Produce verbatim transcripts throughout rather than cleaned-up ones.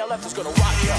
L F is gonna rock ya.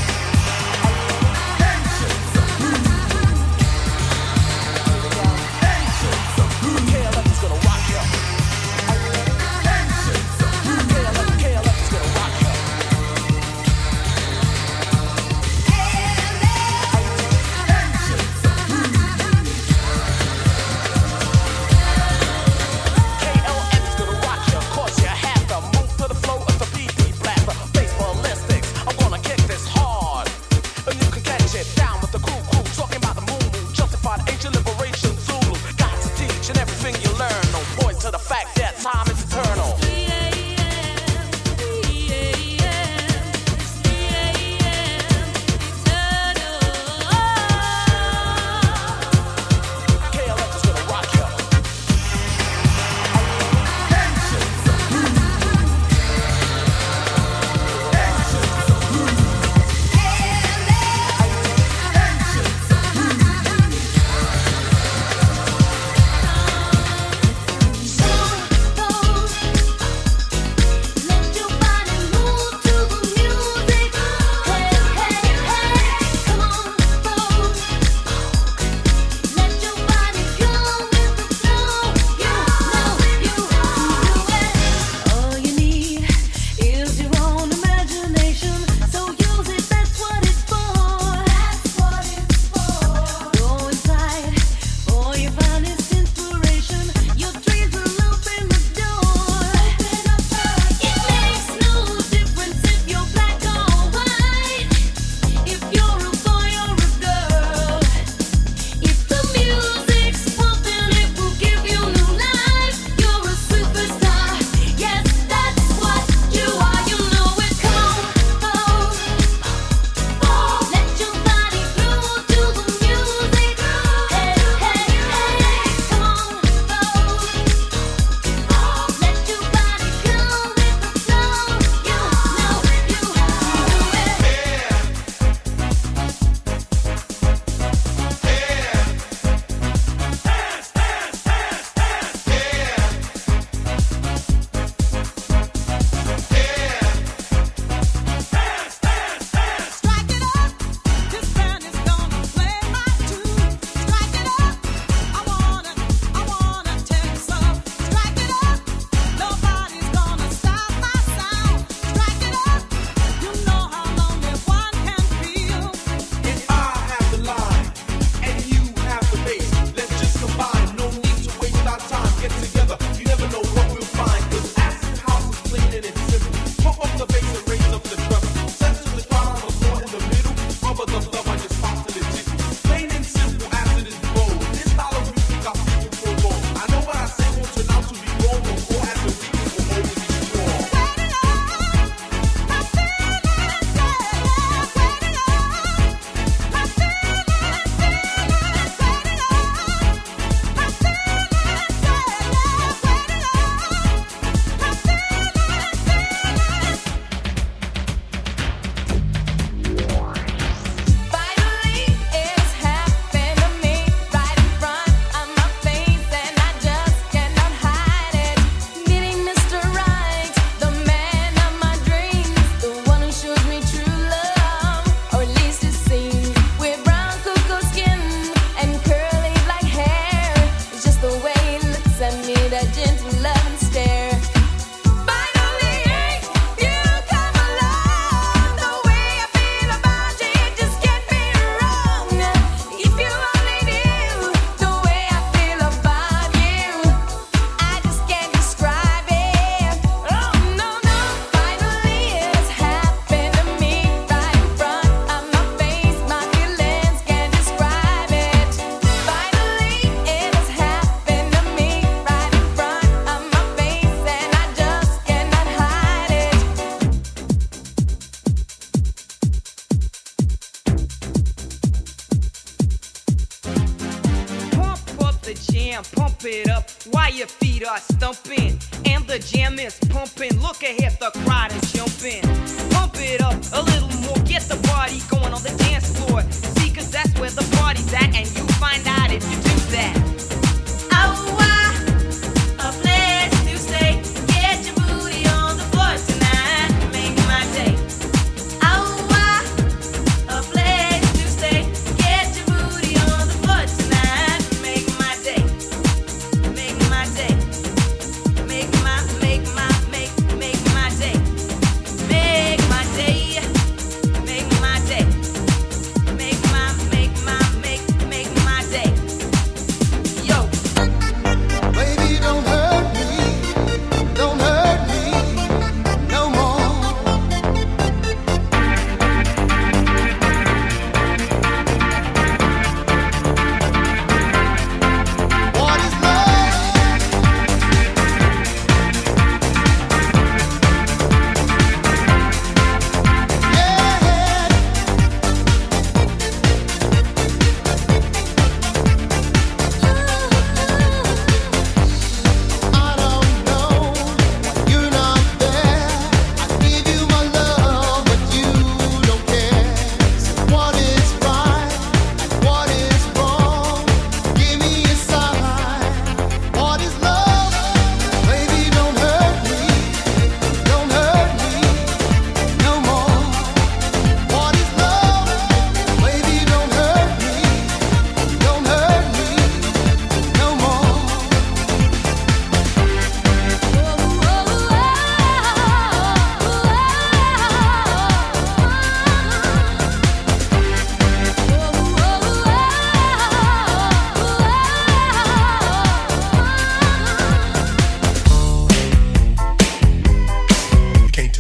Oh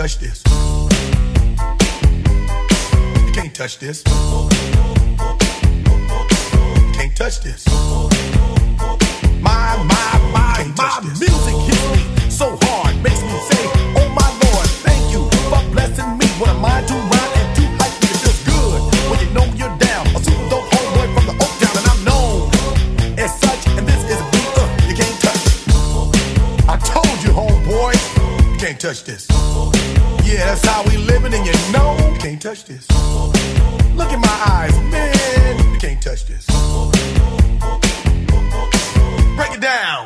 touch this. You can't touch this. You can't touch this. My, my, my, my music hits me so hard, makes me say, oh my Lord, thank you for blessing me. What am I to rhyme and to hype me? It feels good when you know you're down. A super dope homeboy from the Oak Town, and I'm known as such. And this is a beat uh, you can't touch. I told you, homeboy, you can't touch this. Yeah, that's how we living, and you know you can't touch this. Look in my eyes, man, you can't touch this. Break it down.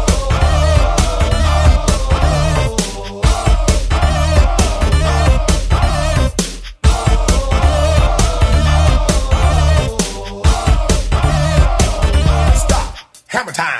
Stop. Hammer time.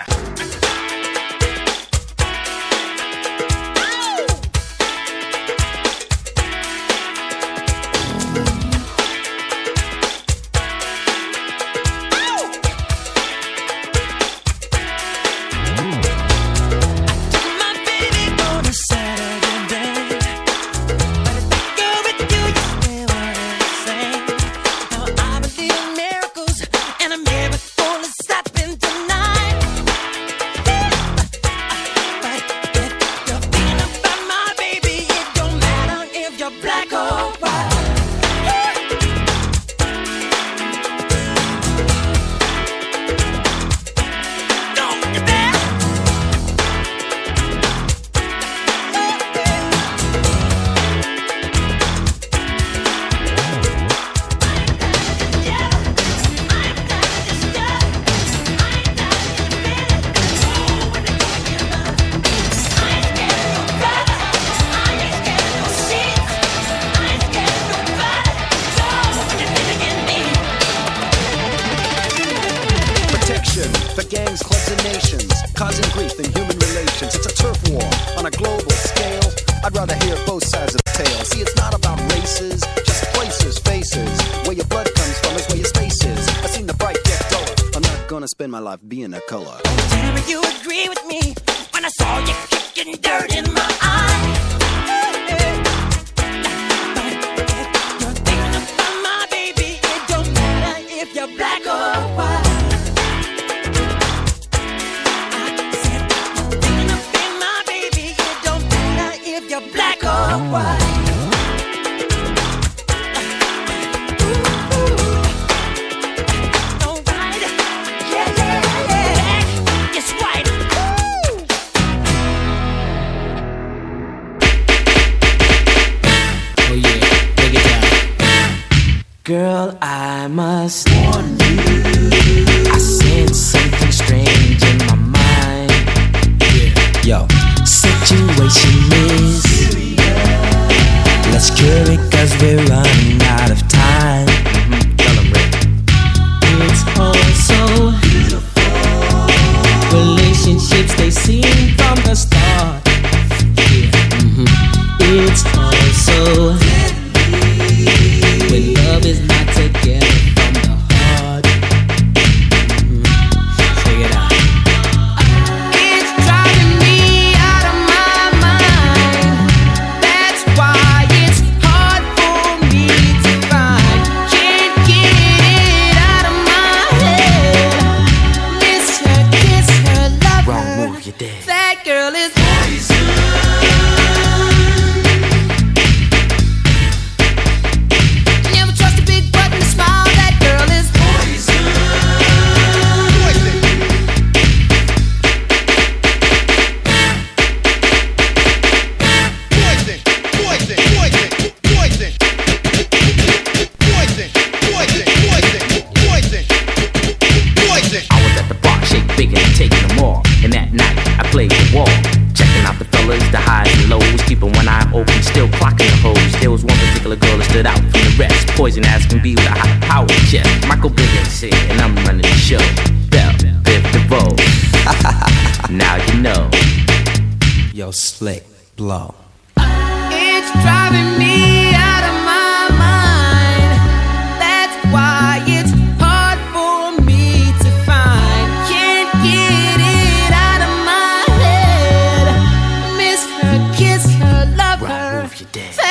Spend my life being a color. Tell me you agree with me when I saw you kicking dirt in my eye. You're thinking about my baby. It don't matter if you're black or white. I said you're thinking about my baby. It don't matter if you're black or white. Girl, I must warn you, I sense something strange in my mind. Yo, situation is serious. Let's cure it cause we're running out of time. Mm-hmm. Tell 'em, Rick. It's all so beautiful. Relationships, they seem from the start. Yeah. Mm-hmm. It's all so when love is not together from the heart. Mm-hmm. Check it out. It's driving me out of my mind. That's why it's hard for me to find. Can't get it out of my head. Miss her, kiss her, love Wrong her. Move, you're dead. That girl is poison. Poison ass can be with a high power chest. Michael Biggins here, and I'm running the show. Bell, Biv DeVoe. Now you know. Yo, slick, blow. It's driving me out of my mind. That's why it's hard for me to find. Can't get it out of my head. Miss her, kiss her, love her. Move, you're dead.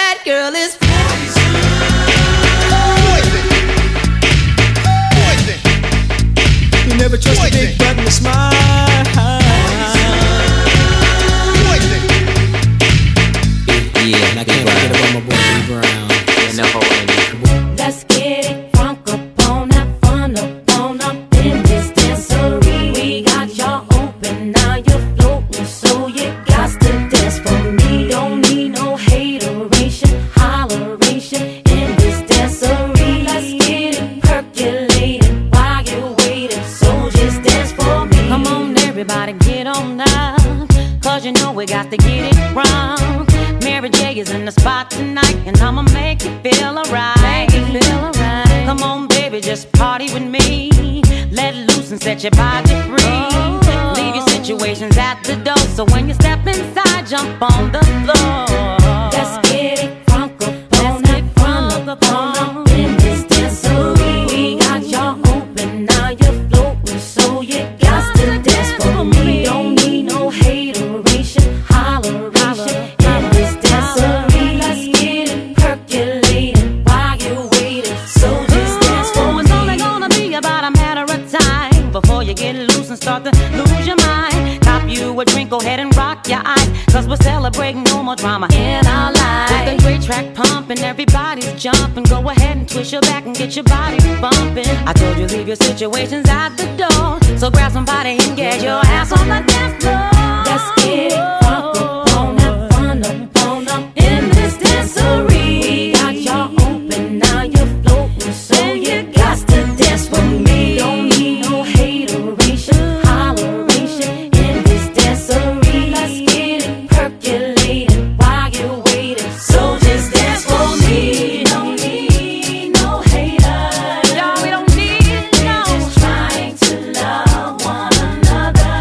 get on up, cause you know we got to get it wrong. Mary J is in the spot tonight, and I'ma make you feel alright. Make you feel alright. Come on, baby, just party with me. Let loose and set your body free. Oh. Leave your situations at the door, so when you step inside, jump on the floor. Let's get it crunk up on it, crunk up on in this dancery. We got y'all open, now you're floating, so you got to dance for me. Don't need no hateration, holleration in this dancery. Let's get it percolating while you're waiting, so just dance for me. It's only gonna be about a matter of time before you get loose and start to lose your mind. Cop you a drink, go ahead and rock your eyes, cause we're celebrating no more drama in our lives. With a great track pumping, everybody's jumping. Go ahead and twist your back and get your body bumping. I told you leave your situations at the door, so grab somebody and get your ass on the dance floor. Let's get it crunk up on up, fun up, on up in this dancery. We got y'all open, now you're floating, so you got to dance for me. Don't need no hateration, holleration in this dancery. Let's get it percolating while you're waiting, so just dance for me. Don't need no haters, Y'all, we don't need no. we're just trying to love one another.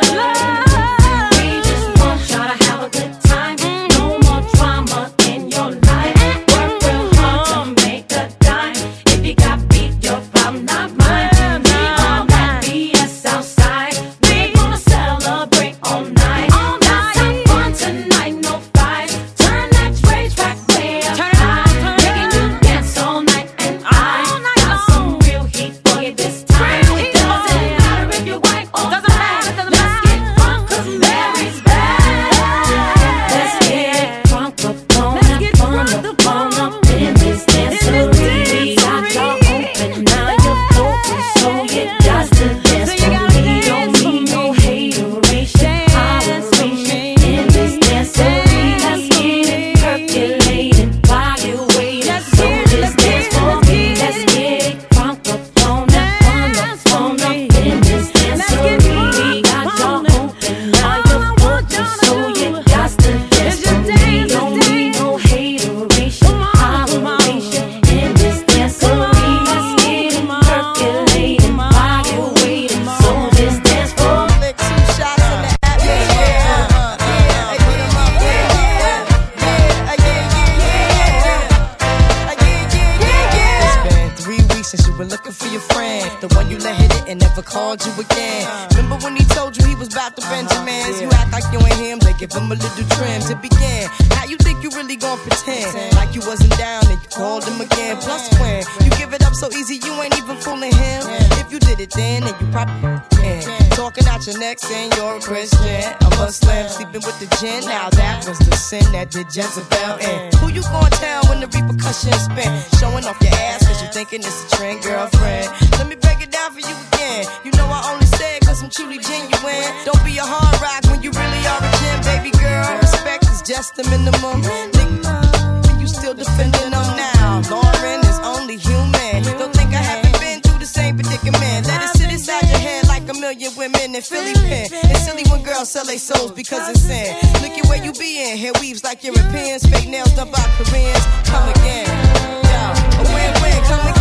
We just want y'all to have a good time. No more drama in your life. Work real hard to make a dime. If you got beef, your problem, not mine. Leave all that B S outside. We gonna celebrate all night. Let's have fun tonight, no fights. Turn that rage back way up Turn it high. up, turn it Making you up. dance all night, and I All night got long. some real heat for you this time. Real It heat doesn't for you. matter if you're white or Doesn't black. matter, doesn't Let's matter. get crunk, cause Mary's back. Let's get crunk up on Let's up, get fun crunk up, up fun on up in this dancery. We got y'all open, now you're floating, so you got to dance So you for gotta me. dance Don't for need no me. hateration, Dance for holleration me. in this dancery. Let's Dance for get it me. percolating while you're waiting, Let's so get it, just let's dance get it, for let's me. get Let's it. get it crunk up on up, fun up, Dance for fun up me. in this Let's get dancery. crunk We got up y'all on it. open, now All you're I want floating, y'all to so do you got to dance is for just me. dance, Don't just need dance. no hateration, Come on, come on. holleration in this dancery. Let's get it Come on, percolating come on, while you're waiting, come so on. just dance for me. Lick two shots in the atmosphere. Yeah, yeah, yeah. It's been three weeks since you were looking for your friend, the one you let hit it and never called you again. Remember when he told you he was about to Benjamins? You act like you ain't him, they give him a little trim to begin. How you think you really gon' pretend like you wasn't down and you called him again? Plus when you give it up so easy, you ain't even fooling him. If you did it then, then you probably can. Talking out your neck saying you're a Christian, a Muslim, sleeping with the gin. Now that was the sin that did Jezebel in. Who you gon' tell when the repercussions spin? Showing off your ass cause you thinking it's a trend, girlfriend. Let me break it down for you again. You know I only say it cause I'm truly genuine. Don't be a hard rock when you really are a gem, baby girl. Respect is just the minimum. Nigga, you still defending them now. Lauren is only human. Don't think I haven't been through the same predicament. Let it sit inside your head like a million women in Philly pen. It's silly when girls sell their souls because it's sin. Look at where you be in. Hair weaves like Europeans. Fake nails done by Koreans. Come again. Yo, a win-win, come again.